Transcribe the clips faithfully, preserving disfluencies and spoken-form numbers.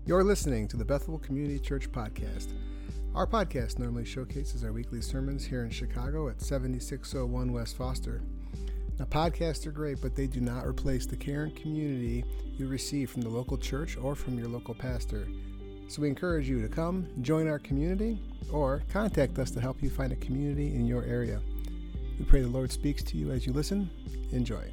You're listening to the Bethel Community Church Podcast. Our podcast normally showcases our weekly sermons here in Chicago at seventy-six oh one West Foster. Now, podcasts are great, but they do not replace the care and community you receive from the local church or from your local pastor. So we encourage you to come, join our community, or contact us to help you find a community in your area. We pray the Lord speaks to you as you listen. Enjoy.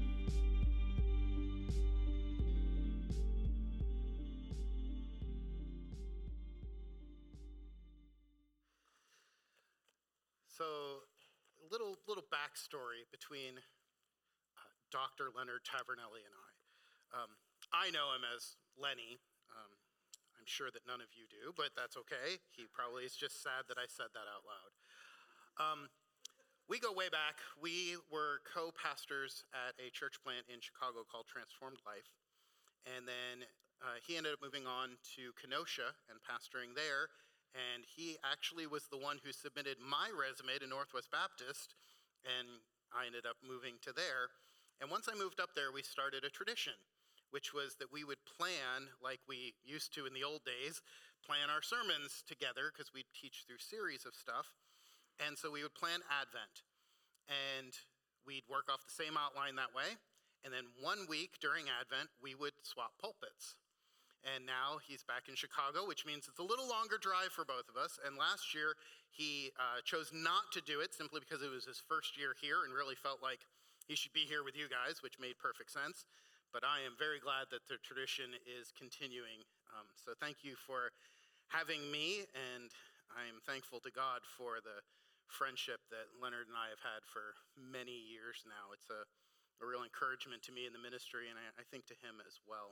So, a little little backstory between uh, Doctor Leonard Tavernelli and I. Um, I know him as Lenny. Um, I'm sure that none of you do, but that's okay. He probably is just sad that I said that out loud. Um, we go way back. We were co-pastors at a church plant in Chicago called Transformed Life. And then uh, he ended up moving on to Kenosha and pastoring there. And he actually was the one who submitted my resume to Northwest Baptist, and I ended up moving to there. And once I moved up there, we started a tradition, which was that we would plan, like we used to in the old days, plan our sermons together, because we'd teach through series of stuff. And so we would plan Advent, and we'd work off the same outline that way. And then one week during Advent, we would swap pulpits. And now he's back in Chicago, which means it's a little longer drive for both of us. And last year, he uh, chose not to do it simply because it was his first year here and really felt like he should be here with you guys, which made perfect sense. But I am very glad that the tradition is continuing. Um, so thank you for having me, and I am thankful to God for the friendship that Leonard and I have had for many years now. It's a, a real encouragement to me in the ministry, and I, I think to him as well.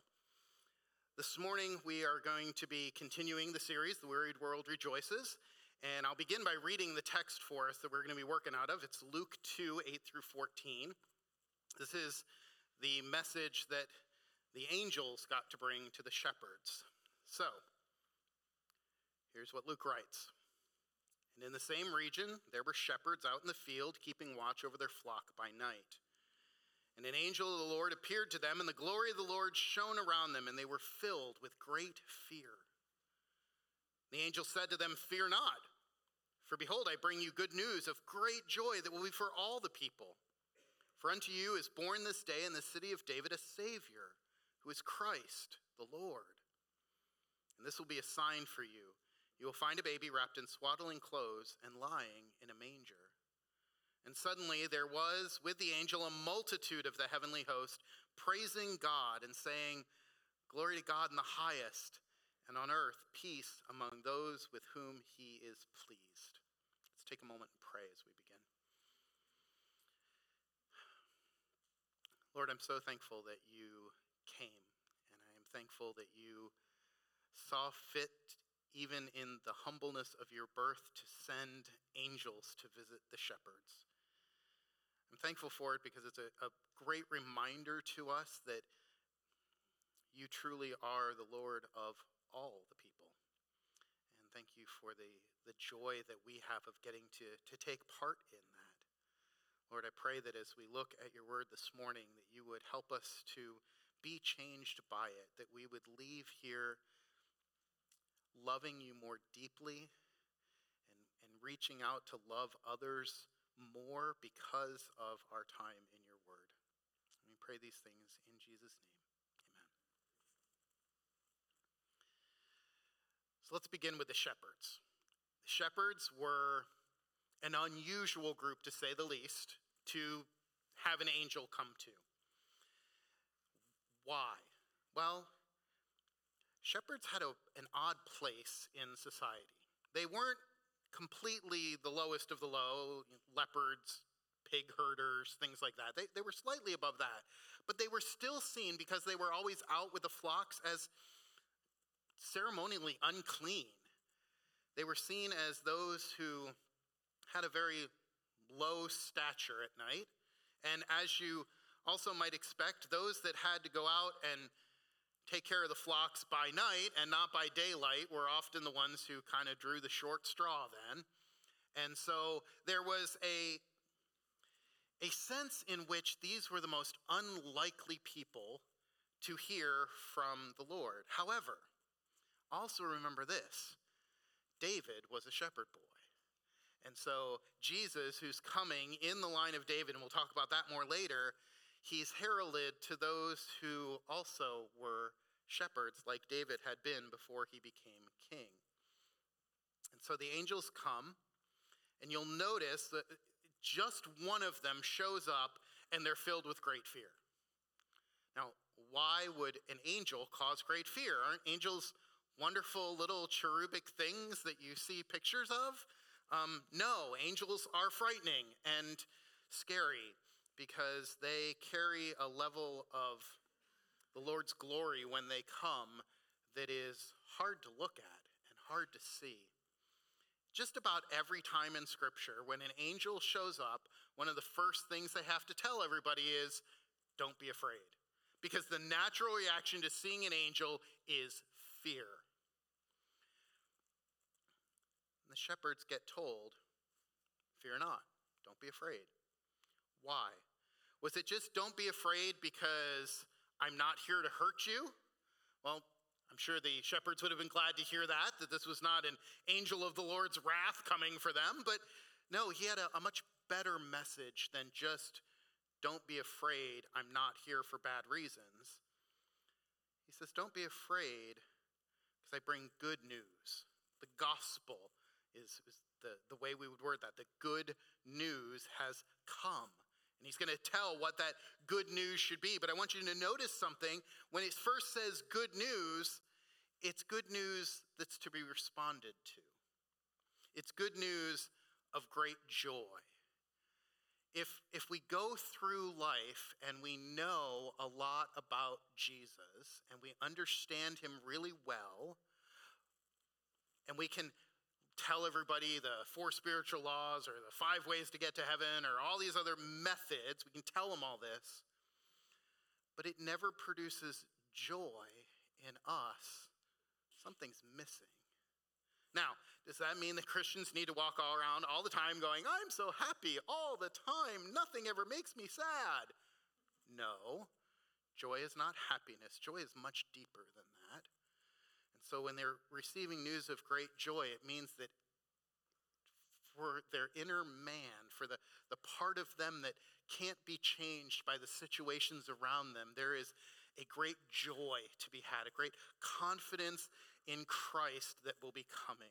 This morning, we are going to be continuing the series, The Wearied World Rejoices, and I'll begin by reading the text for us that we're going to be working out of. It's Luke two, eight through fourteen. This is the message that the angels got to bring to the shepherds. So, here's what Luke writes. And in the same region, there were shepherds out in the field, keeping watch over their flock by night. And an angel of the Lord appeared to them, and the glory of the Lord shone around them, and they were filled with great fear. The angel said to them, "Fear not, for behold, I bring you good news of great joy that will be for all the people. For unto you is born this day in the city of David a Savior, who is Christ the Lord. And this will be a sign for you. You will find a baby wrapped in swaddling clothes and lying in a manger." And suddenly there was with the angel a multitude of the heavenly host, praising God and saying, "Glory to God in the highest, and on earth peace among those with whom he is pleased." Let's take a moment and pray as we begin. Lord, I'm so thankful that you came, and I am thankful that you saw fit, even in the humbleness of your birth, to send angels to visit the shepherds. I'm thankful for it because it's a, a great reminder to us that you truly are the Lord of all the people. And thank you for the, the joy that we have of getting to, to take part in that. Lord, I pray that as we look at your word this morning, that you would help us to be changed by it, that we would leave here loving you more deeply and, and reaching out to love others more because of our time in your word. And we pray these things in Jesus' name. Amen. So let's begin with the shepherds. The shepherds were an unusual group, to say the least, to have an angel come to. Why? Well, shepherds had a, an odd place in society. They weren't completely the lowest of the low, leopards, pig herders, things like that. They, they were slightly above that. But they were still seen, because they were always out with the flocks, as ceremonially unclean. They were seen as those who had a very low stature at night. And as you also might expect, those that had to go out and take care of the flocks by night and not by daylight were often the ones who kind of drew the short straw then. And so there was a, a sense in which these were the most unlikely people to hear from the Lord. However, Also remember this, David was a shepherd boy. And so Jesus, who's coming in the line of David, and we'll talk about that more later, he's heralded to those who also were shepherds like David had been before he became king. And so the angels come, and you'll notice that just one of them shows up and they're filled with great fear. Now, why would an angel cause great fear? Aren't angels wonderful little cherubic things that you see pictures of? Um, no, angels are frightening and scary because they carry a level of the Lord's glory when they come that is hard to look at and hard to see. Just about every time in Scripture, when an angel shows up, one of the first things they have to tell everybody is, don't be afraid. Because the natural reaction to seeing an angel is fear. And the shepherds get told, fear not, don't be afraid. Why? Was it just don't be afraid because I'm not here to hurt you? Well, I'm sure the shepherds would have been glad to hear that, that this was not an angel of the Lord's wrath coming for them. But no, he had a, a much better message than just, don't be afraid, I'm not here for bad reasons. He says, don't be afraid because I bring good news. The gospel is, is the, the way we would word that. The good news has come. And he's going to tell what that good news should be. But I want you to notice something. When it first says good news, it's good news that's to be responded to. It's good news of great joy. If, if we go through life and we know a lot about Jesus and we understand him really well, and we can tell everybody the four spiritual laws or the five ways to get to heaven or all these other methods. We can tell them all this. But it never produces joy in us. Something's missing. Now, does that mean that Christians need to walk all around all the time going, I'm so happy all the time. Nothing ever makes me sad. No. Joy is not happiness. Joy is much deeper than that. So when they're receiving news of great joy, it means that for their inner man, for the, the part of them that can't be changed by the situations around them, there is a great joy to be had, a great confidence in Christ that will be coming.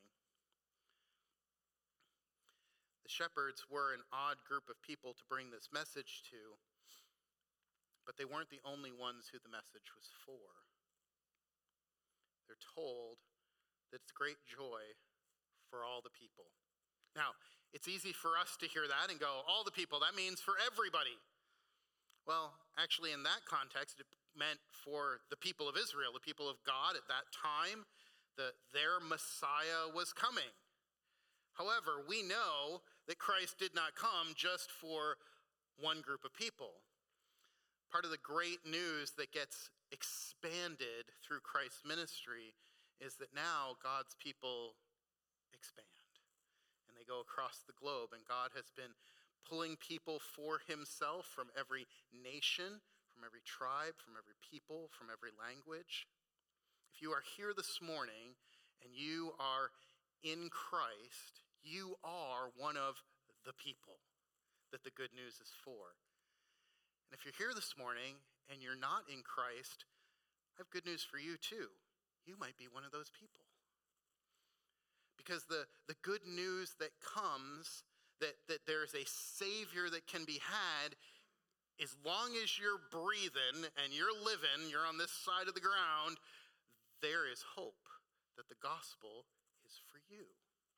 The shepherds were an odd group of people to bring this message to, but they weren't the only ones who the message was for. They're told that it's great joy for all the people. Now, it's easy for us to hear that and go, all the people, that means for everybody. Well, actually, in that context, it meant for the people of Israel, the people of God at that time, the, their Messiah was coming. However, we know that Christ did not come just for one group of people. Part of the great news that gets expanded through Christ's ministry is that now God's people expand and they go across the globe, and God has been pulling people for himself from every nation, from every tribe, from every people, from every language. If you are here this morning and you are in Christ, you are one of the people that the good news is for. And if you're here this morning and you're not in Christ, I have good news for you too. You might be one of those people. Because the, the good news that comes, that, that there's a Savior that can be had, as long as you're breathing and you're living, you're on this side of the ground, there is hope that the gospel is for you.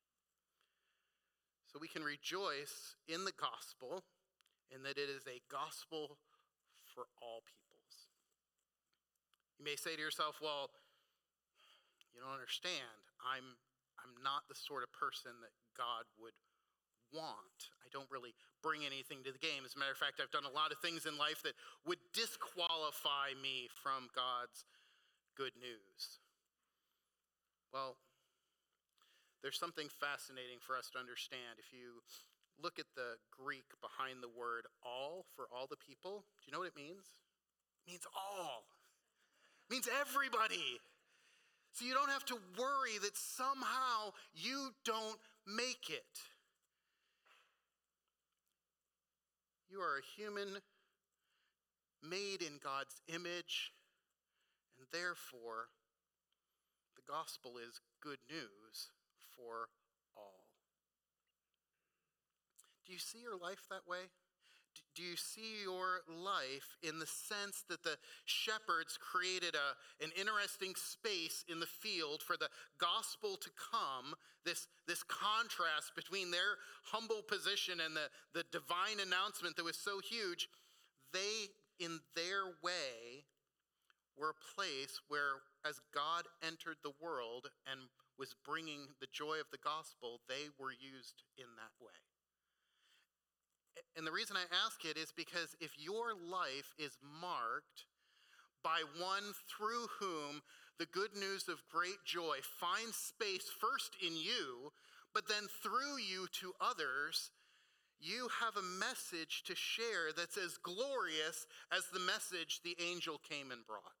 So we can rejoice in the gospel, and that it is a gospel for all peoples. You may say to yourself, well, you don't understand. I'm, I'm not the sort of person that God would want. I don't really bring anything to the game. As a matter of fact, I've done a lot of things in life that would disqualify me from God's good news. Well, there's something fascinating for us to understand. If you look at the Greek behind the word all, for all the people, do you know what it means? It means all. It means everybody. So you don't have to worry that somehow you don't make it. You are a human made in God's image, and therefore the gospel is good news for all. Do you see your life that way? Do you see your life in the sense that the shepherds created a, an interesting space in the field for the gospel to come, this, this contrast between their humble position and the, the divine announcement that was so huge? They, in their way, were a place where, as God entered the world and was bringing the joy of the gospel, they were used in that way. And the reason I ask it is because if your life is marked by one through whom the good news of great joy finds space first in you, but then through you to others, you have a message to share that's as glorious as the message the angel came and brought.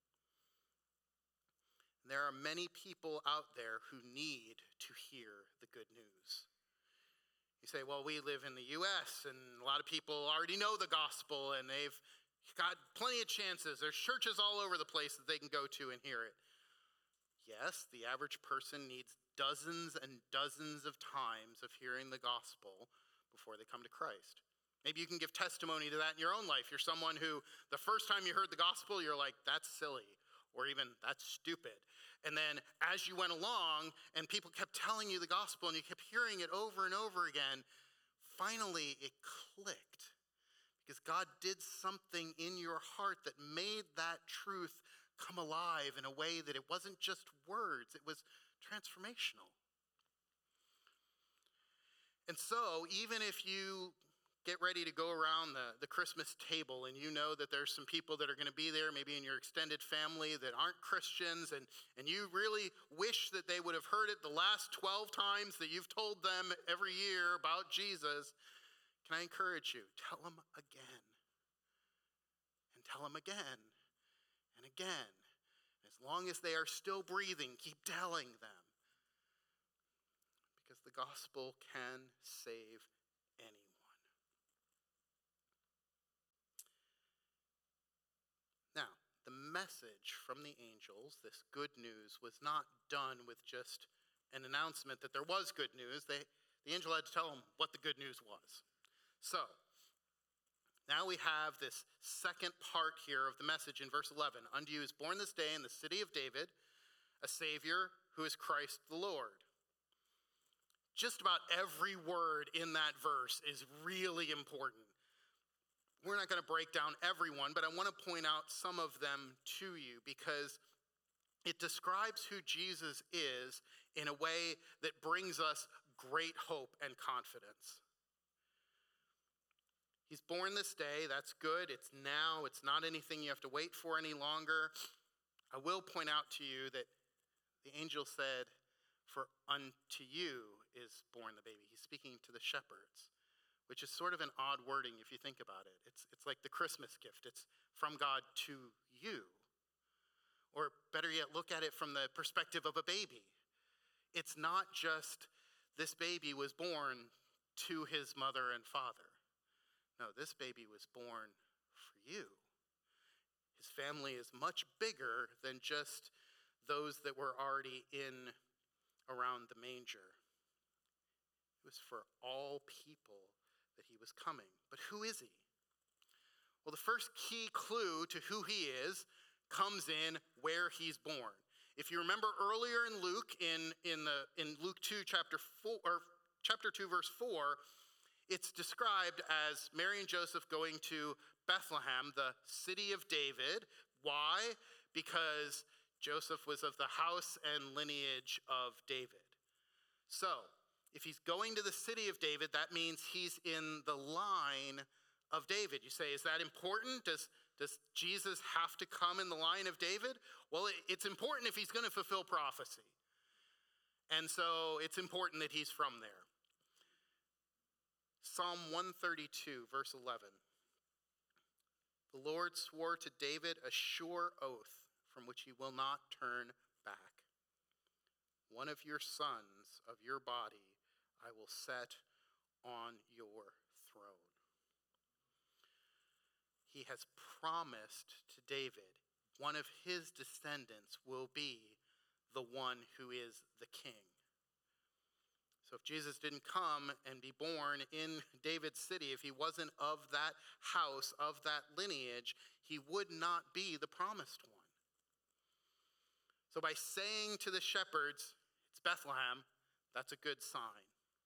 There are many people out there who need to hear the good news. You say, well, we live in the U S and a lot of people already know the gospel and they've got plenty of chances. There's churches all over the place that they can go to and hear it. Yes, the average person needs dozens and dozens of times of hearing the gospel before they come to Christ. Maybe you can give testimony to that in your own life. You're someone who the first time you heard the gospel, you're like, that's silly, or even that's stupid. And then as you went along and people kept telling you the gospel and you kept hearing it over and over again, finally it clicked because God did something in your heart that made that truth come alive in a way that it wasn't just words, it was transformational. And so even if you get ready to go around the, the Christmas table and you know that there's some people that are going to be there, maybe in your extended family that aren't Christians, and, and you really wish that they would have heard it the last twelve times that you've told them every year about Jesus, can I encourage you, tell them again, and tell them again, and again. As long as they are still breathing, keep telling them, because the gospel can save anyone. Now, the message from the angels, this good news, was not done with just an announcement that there was good news. They, the angel had to tell them what the good news was. So, now we have this second part here of the message in verse eleven. Unto you is born this day in the city of David a Savior who is Christ the Lord. Just about every word in that verse is really important. We're not going to break down everyone, but I want to point out some of them to you because it describes who Jesus is in a way that brings us great hope and confidence. He's born this day. That's good. It's now. It's not anything you have to wait for any longer. I will point out to you that the angel said, for unto you is born the baby. He's speaking to the shepherds, which is sort of an odd wording if you think about it. It's, it's like the Christmas gift. It's from God to you. Or better yet, look at it from the perspective of a baby. It's not just this baby was born to his mother and father. No, this baby was born for you. His family is much bigger than just those that were already in around the manger. It was for all people that he was coming. But who is he? Well, the first key clue to who he is comes in where he's born. If you remember earlier in Luke, in, in, the, in Luke two, chapter four, or chapter two, verse four, it's described as Mary and Joseph going to Bethlehem, the city of David. Why? Because Joseph was of the house and lineage of David. So, if he's going to the city of David, that means he's in the line of David. You say, is that important? Does, does Jesus have to come in the line of David? Well, it, it's important if he's going to fulfill prophecy. And so it's important that he's from there. Psalm one thirty-two, verse eleven. The Lord swore to David a sure oath from which he will not turn back. one of your sons of your body I will set on your throne. He has promised to David one of his descendants will be the one who is the king. So if Jesus didn't come and be born in David's city, if he wasn't of that house, of that lineage, he would not be the promised one. So by saying to the shepherds, it's Bethlehem, that's a good sign.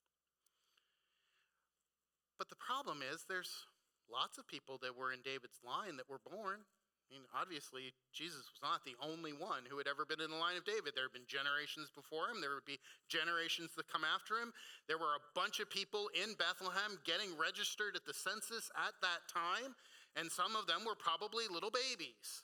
But the problem is there's lots of people that were in David's line that were born. I mean, obviously, Jesus was not the only one who had ever been in the line of David. There had been generations before him. There would be generations that come after him. There were a bunch of people in Bethlehem getting registered at the census at that time, and some of them were probably little babies.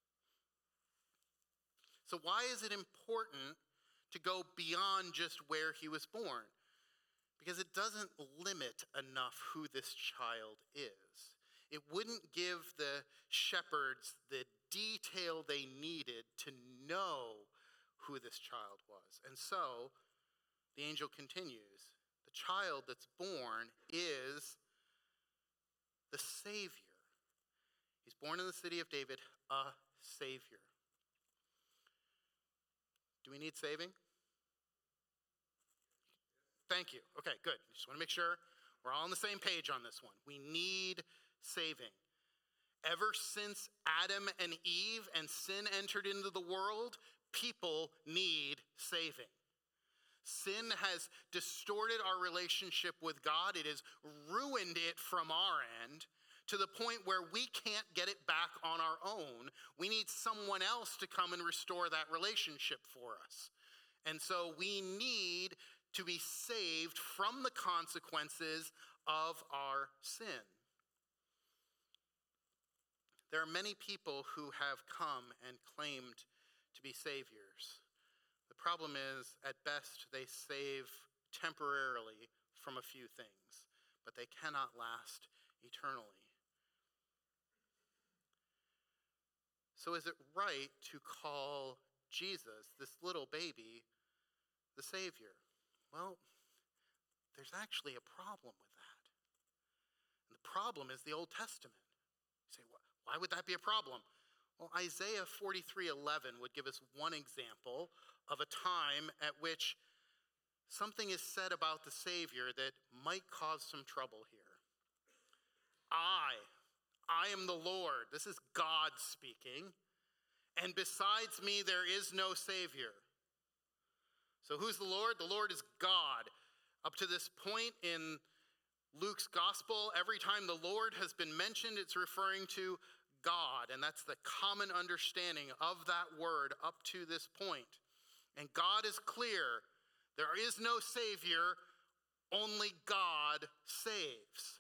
So why is it important to go beyond just where he was born? Because it doesn't limit enough who this child is. It wouldn't give the shepherds the detail they needed to know who this child was. And so the angel continues, the child that's born is the Savior. He's born in the city of David, a Savior. Do we need saving? Thank you. Okay, good. Just want to make sure we're all on the same page on this one. We need saving. Ever since Adam and Eve and sin entered into the world, people need saving. Sin has distorted our relationship with God. It has ruined it from our end to the point where we can't get it back on our own. We need someone else to come and restore that relationship for us. And so we need to be saved from the consequences of our sin. There are many people who have come and claimed to be saviors. The problem is, at best, they save temporarily from a few things, but they cannot last eternally. So is it right to call Jesus, this little baby, the Savior? Well, there's actually a problem with that. And the problem is the Old Testament. You say, why would that be a problem? Well, Isaiah forty-three eleven would give us one example of a time at which something is said about the Savior that might cause some trouble here. I, I am the Lord. This is God speaking. And besides me, there is no Savior. So who's the Lord? The Lord is God. Up to this point in Luke's gospel, every time the Lord has been mentioned, it's referring to God. And that's the common understanding of that word up to this point. And God is clear. There is no Savior. Only God saves.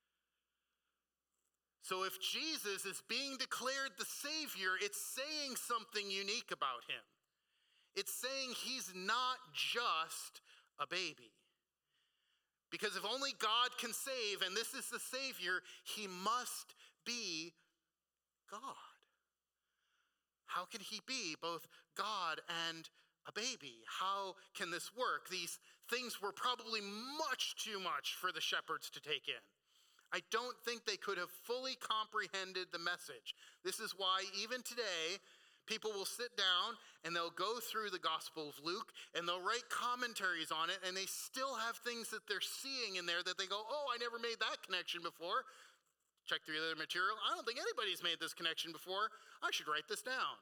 So if Jesus is being declared the Savior, it's saying something unique about him. It's saying he's not just a baby. Because if only God can save, and this is the Savior, he must be God. How can he be both God and a baby? How can this work? These things were probably much too much for the shepherds to take in. I don't think they could have fully comprehended the message. This is why even today, people will sit down and they'll go through the Gospel of Luke and they'll write commentaries on it, and they still have things that they're seeing in there that they go, oh, I never made that connection before. Check through the other material. I don't think anybody's made this connection before. I should write this down.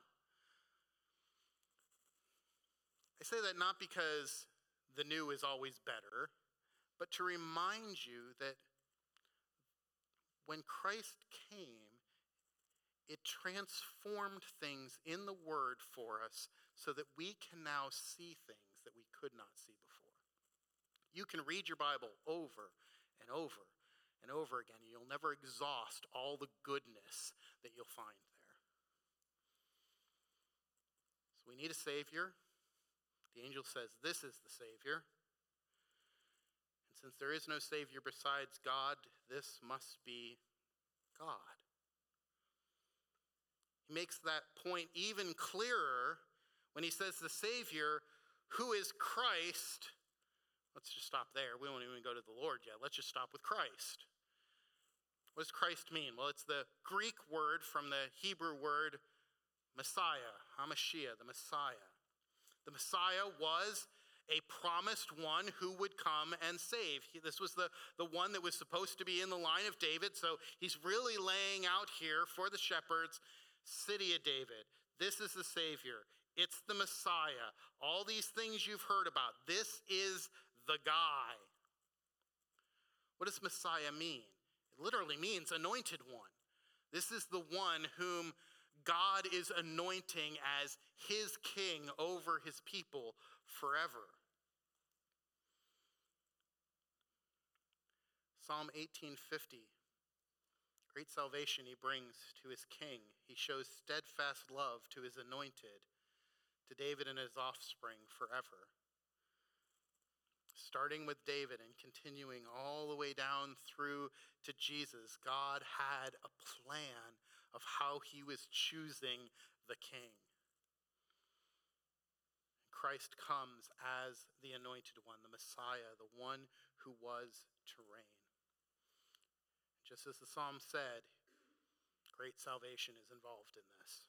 I say that not because the new is always better, but to remind you that when Christ came, it transformed things in the Word for us so that we can now see things that we could not see before. You can read your Bible over and over and over again, and you'll never exhaust all the goodness that you'll find there. So we need a Savior. The angel says, this is the Savior. And since there is no Savior besides God, this must be God. He makes that point even clearer when he says the Savior who is Christ? Let's just stop there. We won't even go to the Lord yet. Let's just stop with Christ. What does Christ mean? Well, it's the Greek word from the Hebrew word Messiah, HaMashiach, the Messiah. The Messiah was a promised one who would come and save. He, this was the, the one that was supposed to be in the line of David, so he's really laying out here for the shepherds, city of David. This is the Savior. It's the Messiah. All these things you've heard about. This is the guy. What does Messiah mean? It literally means anointed one. This is the one whom God is anointing as his king over his people forever. Psalm eighteen fifty. Great salvation he brings to his king. He shows steadfast love to his anointed, to David and his offspring forever. Starting with David and continuing all the way down through to Jesus, God had a plan of how he was choosing the king. Christ comes as the anointed one, the Messiah, the one who was to reign. Just as the psalm said, great salvation is involved in this.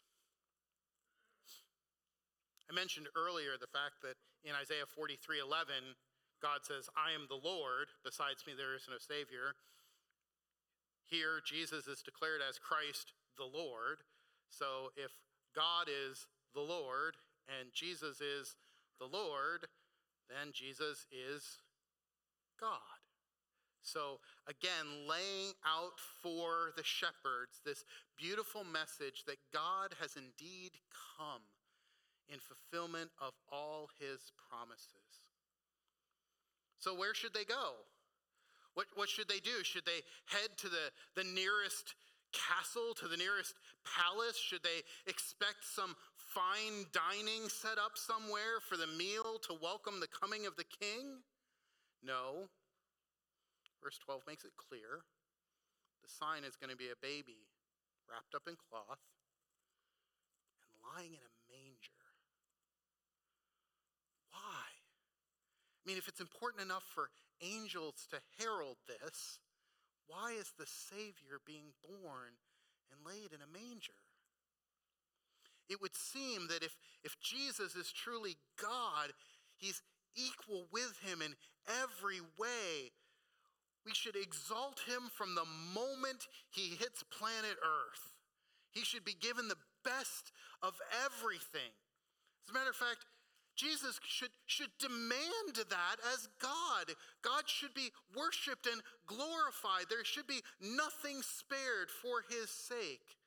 I mentioned earlier the fact that in Isaiah forty-three eleven, God says, I am the Lord, besides me there is no Savior. Here, Jesus is declared as Christ the Lord. So if God is the Lord and Jesus is the Lord, then Jesus is God. So again, laying out for the shepherds this beautiful message that God has indeed come in fulfillment of all his promises. So where should they go? What, what should they do? Should they head to the, the nearest castle, to the nearest palace? Should they expect some fine dining set up somewhere for the meal to welcome the coming of the king? No. Verse twelve makes it clear. The sign is going to be a baby wrapped up in cloth and lying in a manger. Why? I mean, if it's important enough for angels to herald this, why is the Savior being born and laid in a manger? It would seem that if, if Jesus is truly God, he's equal with him in every way. We should exalt him from the moment he hits planet Earth. He should be given the best of everything. As a matter of fact, Jesus should, should demand that as God. God should be worshiped and glorified. There should be nothing spared for his sake.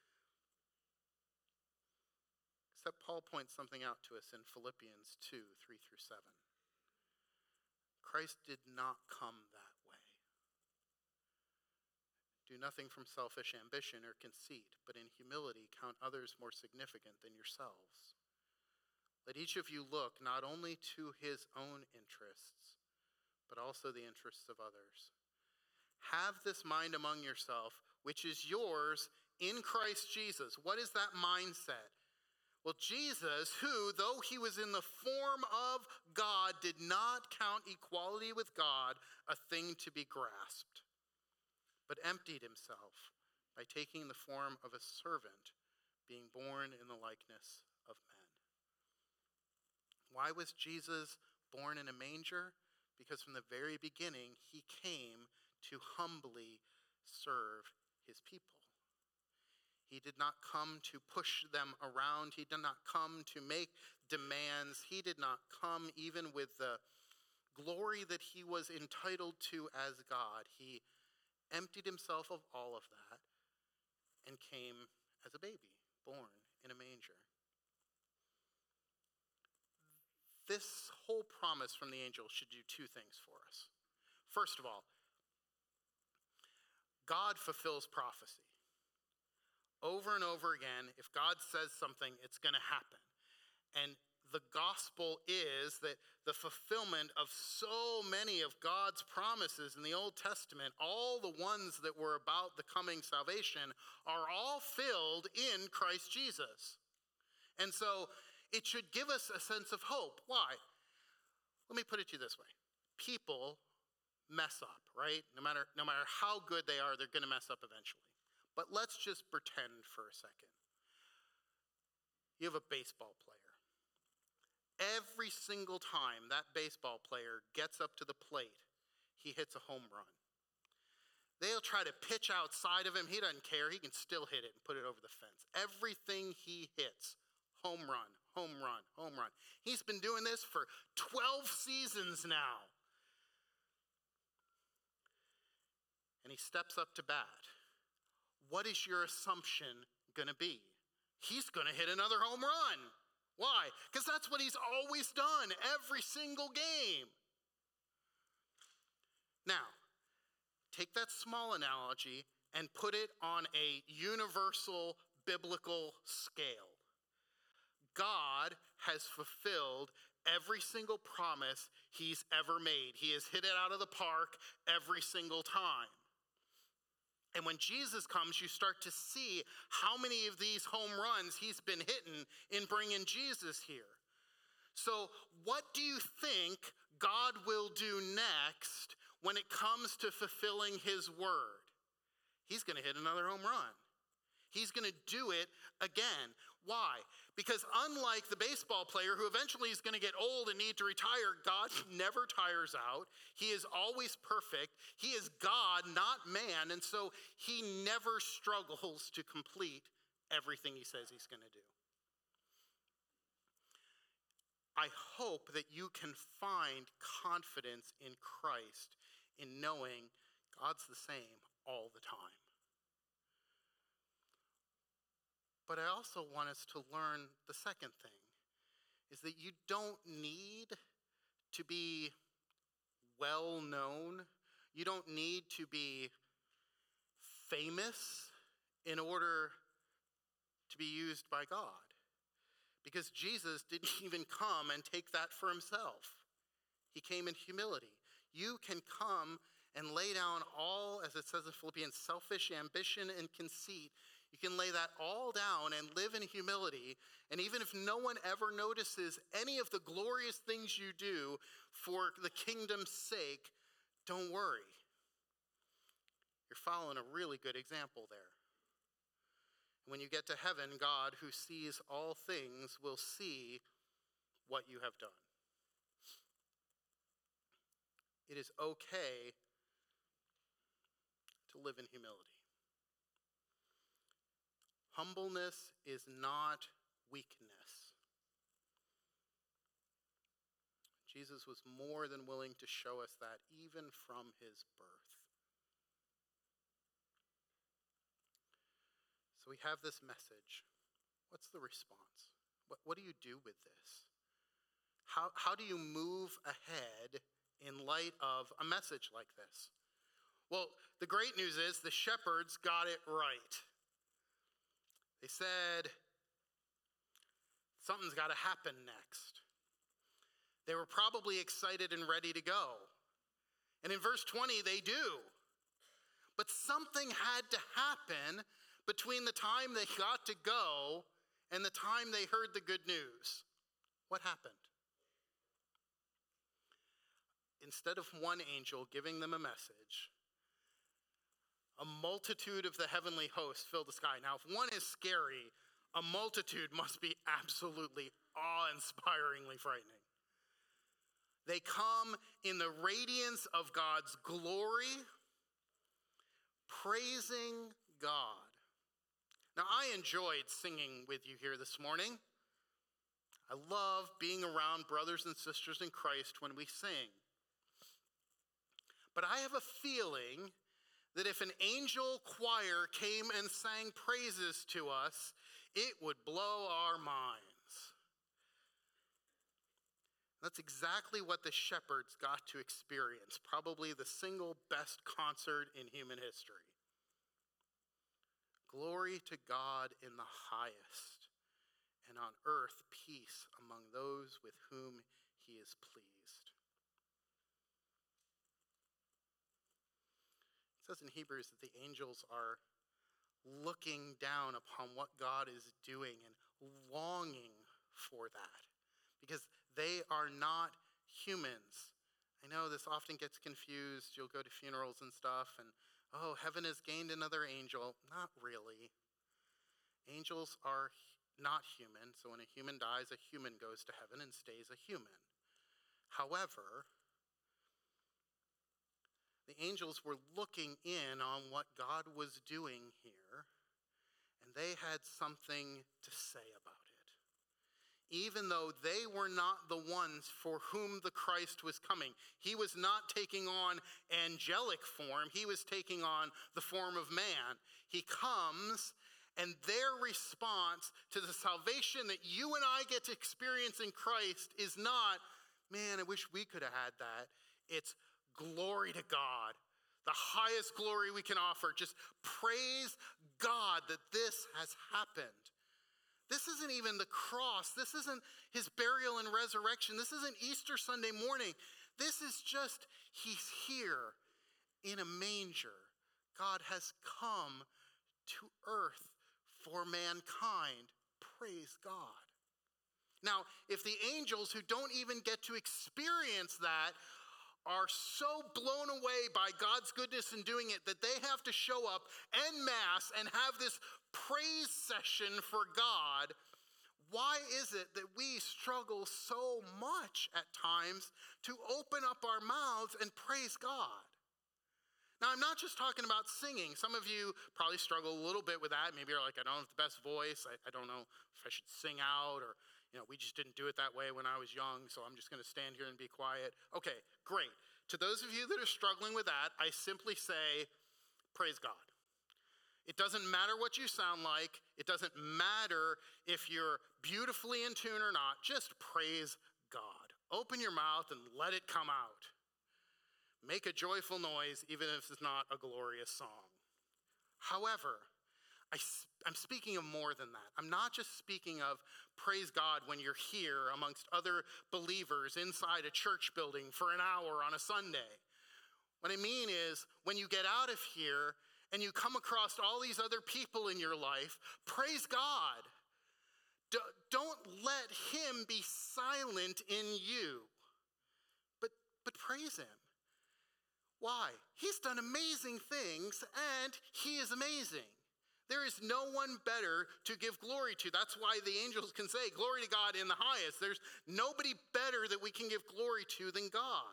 Except Paul points something out to us in Philippians two, three through seven. Christ did not come that way. Do nothing from selfish ambition or conceit, but in humility count others more significant than yourselves. Let each of you look not only to his own interests, but also the interests of others. Have this mind among yourself, which is yours in Christ Jesus. What is that mindset? Well, Jesus, who, though he was in the form of God, did not count equality with God a thing to be grasped, but emptied himself by taking the form of a servant, being born in the likeness of men. Why was Jesus born in a manger? Because from the very beginning, he came to humbly serve his people. He did not come to push them around. He did not come to make demands. He did not come even with the glory that he was entitled to as God. He emptied himself of all of that and came as a baby, born in a manger. This whole promise from the angel should do two things for us. First of all, God fulfills prophecy. Over and over again, if God says something, it's going to happen. And the gospel is that the fulfillment of so many of God's promises in the Old Testament, all the ones that were about the coming salvation, are all filled in Christ Jesus. And so it should give us a sense of hope. Why? Let me put it to you this way. People mess up, right? No matter, no matter how good they are, they're going to mess up eventually. But let's just pretend for a second. You have a baseball player. Every single time that baseball player gets up to the plate, he hits a home run. They'll try to pitch outside of him. He doesn't care. He can still hit it and put it over the fence. Everything he hits, home run, home run, home run. He's been doing this for twelve seasons now. And he steps up to bat. What is your assumption going to be? He's going to hit another home run. Why? Because that's what he's always done every single game. Now, take that small analogy and put it on a universal biblical scale. God has fulfilled every single promise he's ever made. He has hit it out of the park every single time. And when Jesus comes, you start to see how many of these home runs he's been hitting in bringing Jesus here. So what do you think God will do next when it comes to fulfilling his word? He's going to hit another home run. He's going to do it again. Why? Because unlike the baseball player who eventually is going to get old and need to retire, God never tires out. He is always perfect. He is God, not man, and so he never struggles to complete everything he says he's going to do. I hope that you can find confidence in Christ in knowing God's the same all the time. But I also want us to learn the second thing, is that you don't need to be well known. You don't need to be famous in order to be used by God. Because Jesus didn't even come and take that for himself. He came in humility. You can come and lay down all, as it says in Philippians, selfish ambition and conceit. You can lay that all down and live in humility. And even if no one ever notices any of the glorious things you do for the kingdom's sake, don't worry. You're following a really good example there. When you get to heaven, God, who sees all things, will see what you have done. It is okay to live in humility. Humbleness is not weakness. Jesus was more than willing to show us that even from his birth. So we have this message. What's the response? What, what do you do with this? How, how do you move ahead in light of a message like this? Well, the great news is the shepherds got it right. They said, something's got to happen next. They were probably excited and ready to go. And in verse twenty, they do. But something had to happen between the time they got to go and the time they heard the good news. What happened? Instead of one angel giving them a message, a multitude of the heavenly hosts filled the sky. Now, if one is scary, a multitude must be absolutely awe-inspiringly frightening. They come in the radiance of God's glory, praising God. Now, I enjoyed singing with you here this morning. I love being around brothers and sisters in Christ when we sing. But I have a feeling that if an angel choir came and sang praises to us, it would blow our minds. That's exactly what the shepherds got to experience, probably the single best concert in human history. Glory to God in the highest, and on earth peace among those with whom he is pleased. It says in Hebrews that the angels are looking down upon what God is doing and longing for that, because they are not humans. I know this often gets confused. You'll go to funerals and stuff, and oh, heaven has gained another angel. Not really. Angels are not human, so when a human dies, a human goes to heaven and stays a human. However, the angels were looking in on what God was doing here, and they had something to say about it. Even though they were not the ones for whom the Christ was coming. He was not taking on angelic form. He was taking on the form of man. He comes, and their response to the salvation that you and I get to experience in Christ is not, man, I wish we could have had that. It's glory to God. The highest glory we can offer. Just praise God that this has happened. This isn't even the cross. This isn't his burial and resurrection. This isn't Easter Sunday morning. This is just, he's here in a manger. God has come to earth for mankind. Praise God. Now, if the angels who don't even get to experience that are so blown away by God's goodness in doing it that they have to show up en masse and have this praise session for God, why is it that we struggle so much at times to open up our mouths and praise God? Now, I'm not just talking about singing. Some of you probably struggle a little bit with that. Maybe you're like, I don't have the best voice. I, I don't know if I should sing out, or, you know, we just didn't do it that way when I was young, so I'm just going to stand here and be quiet. Okay, great. To those of you that are struggling with that, I simply say, praise God. It doesn't matter what you sound like. It doesn't matter if you're beautifully in tune or not. Just praise God. Open your mouth and let it come out. Make a joyful noise, even if it's not a glorious song. However, I, I'm speaking of more than that. I'm not just speaking of praise God when you're here amongst other believers inside a church building for an hour on a Sunday. What I mean is when you get out of here and you come across all these other people in your life, praise God. D- don't let him be silent in you, but, but praise him. Why? He's done amazing things, and he is amazing. There is no one better to give glory to. That's why the angels can say, glory to God in the highest. There's nobody better that we can give glory to than God.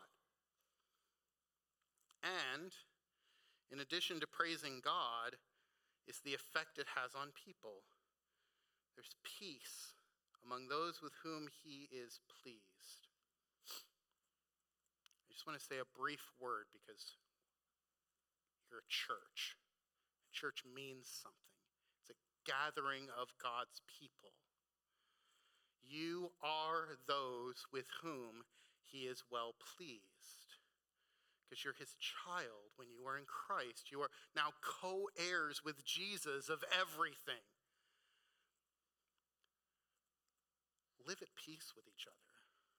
And in addition to praising God, is the effect it has on people. There's peace among those with whom he is pleased. I just want to say a brief word because you're a church. Church means something. It's a gathering of God's people. You are those with whom he is well pleased because you're his child. When you are in Christ, you are now co-heirs with Jesus of everything. Live at peace with each other.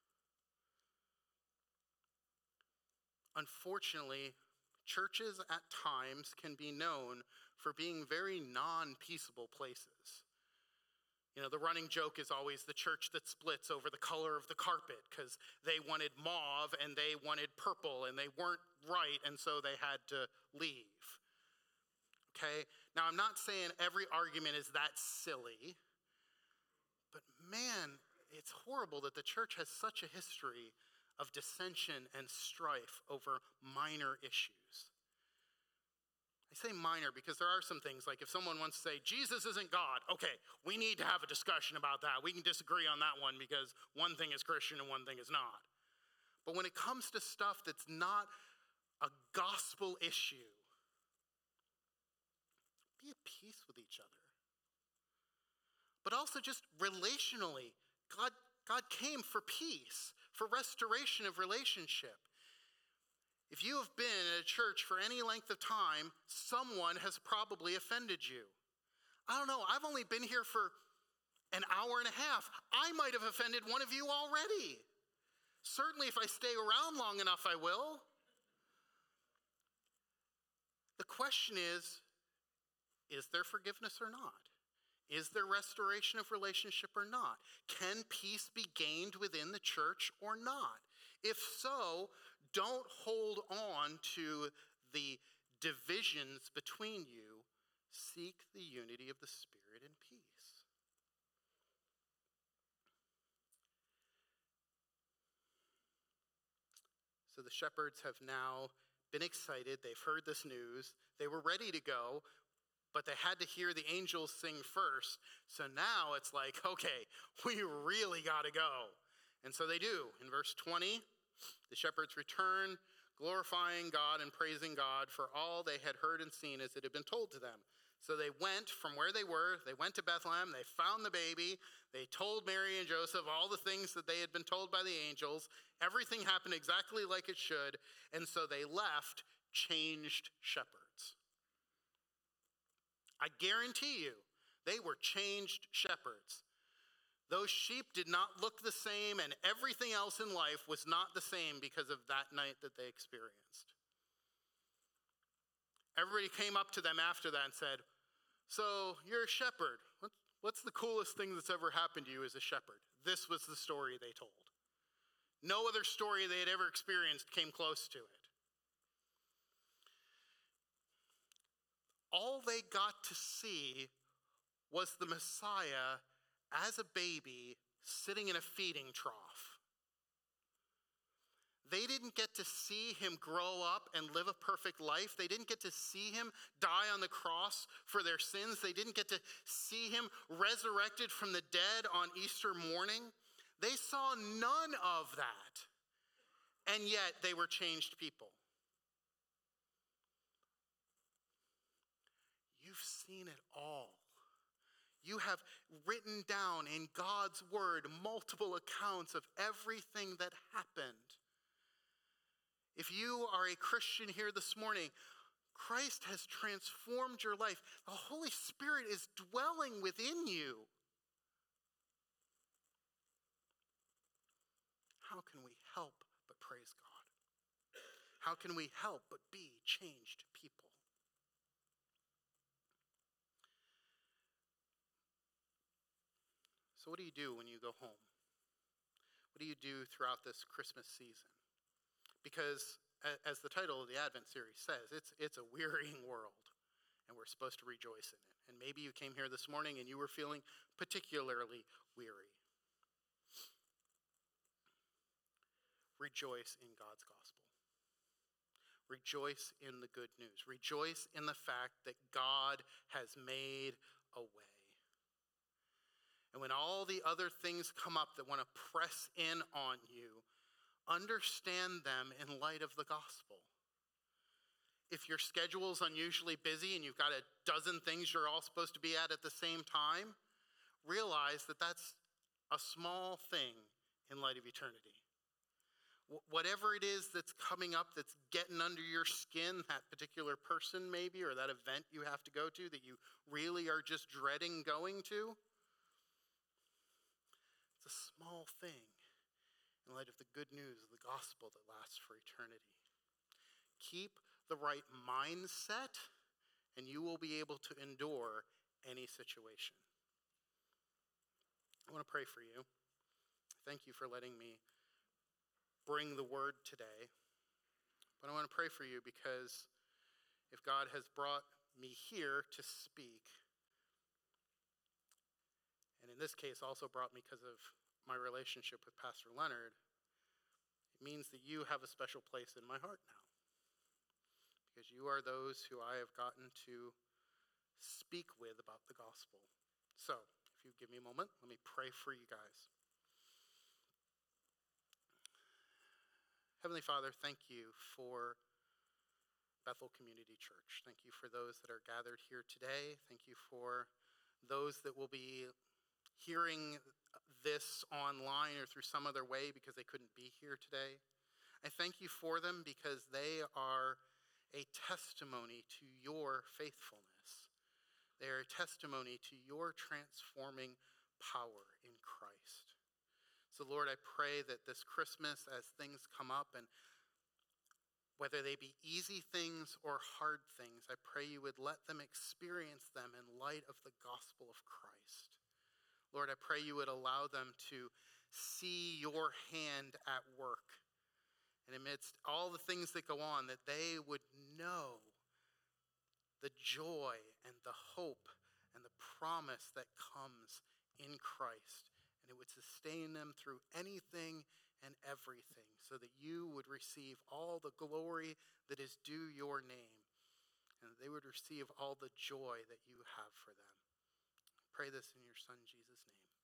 Unfortunately, churches at times can be known for being very non-peaceable places. You know, the running joke is always the church that splits over the color of the carpet because they wanted mauve and they wanted purple and they weren't right, and so they had to leave. Okay? Now, I'm not saying every argument is that silly, but man, it's horrible that the church has such a history of dissension and strife over minor issues. I say minor because there are some things, like if someone wants to say, Jesus isn't God, okay, we need to have a discussion about that. We can disagree on that one because one thing is Christian and one thing is not. But when it comes to stuff that's not a gospel issue, be at peace with each other. But also just relationally, God, God came for peace, for restoration of relationship. If you have been at a church for any length of time, someone has probably offended you. I don't know, I've only been here for an hour and a half. I might have offended one of you already. Certainly if I stay around long enough, I will. The question is, is there forgiveness or not? Is there restoration of relationship or not? Can peace be gained within the church or not? If so, don't hold on to the divisions between you. Seek the unity of the Spirit in peace. So the shepherds have now been excited. They've heard this news. They were ready to go, but they had to hear the angels sing first. So now it's like, okay, we really got to go. And so they do. In verse twenty, the shepherds return, glorifying God and praising God for all they had heard and seen as it had been told to them. So they went from where they were, they went to Bethlehem, they found the baby, they told Mary and Joseph all the things that they had been told by the angels. Everything happened exactly like it should, and so they left changed shepherds. I guarantee you, they were changed shepherds. Those sheep did not look the same, and everything else in life was not the same because of that night that they experienced. Everybody came up to them after that and said, so you're a shepherd. What's the coolest thing that's ever happened to you as a shepherd? This was the story they told. No other story they had ever experienced came close to it. All they got to see was the Messiah as a baby sitting in a feeding trough. They didn't get to see him grow up and live a perfect life. They didn't get to see him die on the cross for their sins. They didn't get to see him resurrected from the dead on Easter morning. They saw none of that, and yet they were changed people. You've seen it all. You have written down in God's word multiple accounts of everything that happened. If you are a Christian here this morning, Christ has transformed your life. The Holy Spirit is dwelling within you. How can we help but praise God? How can we help but be changed people? So what do you do when you go home? What do you do throughout this Christmas season? Because as the title of the Advent series says, it's, it's a wearying world, and we're supposed to rejoice in it. And maybe you came here this morning and you were feeling particularly weary. Rejoice in God's gospel. Rejoice in the good news. Rejoice in the fact that God has made a way. And when all the other things come up that want to press in on you, understand them in light of the gospel. If your schedule is unusually busy and you've got a dozen things you're all supposed to be at at the same time, realize that that's a small thing in light of eternity. W- whatever it is that's coming up that's getting under your skin, that particular person maybe, or that event you have to go to that you really are just dreading going to, it's a small thing in light of the good news of the gospel that lasts for eternity. Keep the right mindset, and you will be able to endure any situation. I want to pray for you. Thank you for letting me bring the word today. But I want to pray for you because if God has brought me here to speak, and in this case also brought me because of my relationship with Pastor Leonard, it means that you have a special place in my heart now. Because you are those who I have gotten to speak with about the gospel. So, if you give me a moment, let me pray for you guys. Heavenly Father, thank you for Bethel Community Church. Thank you for those that are gathered here today. Thank you for those that will be hearing this online or through some other way because they couldn't be here today. I thank you for them because they are a testimony to your faithfulness. They are a testimony to your transforming power in Christ. So Lord, I pray that this Christmas, as things come up, and whether they be easy things or hard things, I pray you would let them experience them in light of the gospel of Christ. Lord, I pray you would allow them to see your hand at work and amidst all the things that go on, that they would know the joy and the hope and the promise that comes in Christ. And it would sustain them through anything and everything, so that you would receive all the glory that is due your name, and that they would receive all the joy that you have for them. I pray this in your Son, Jesus' name.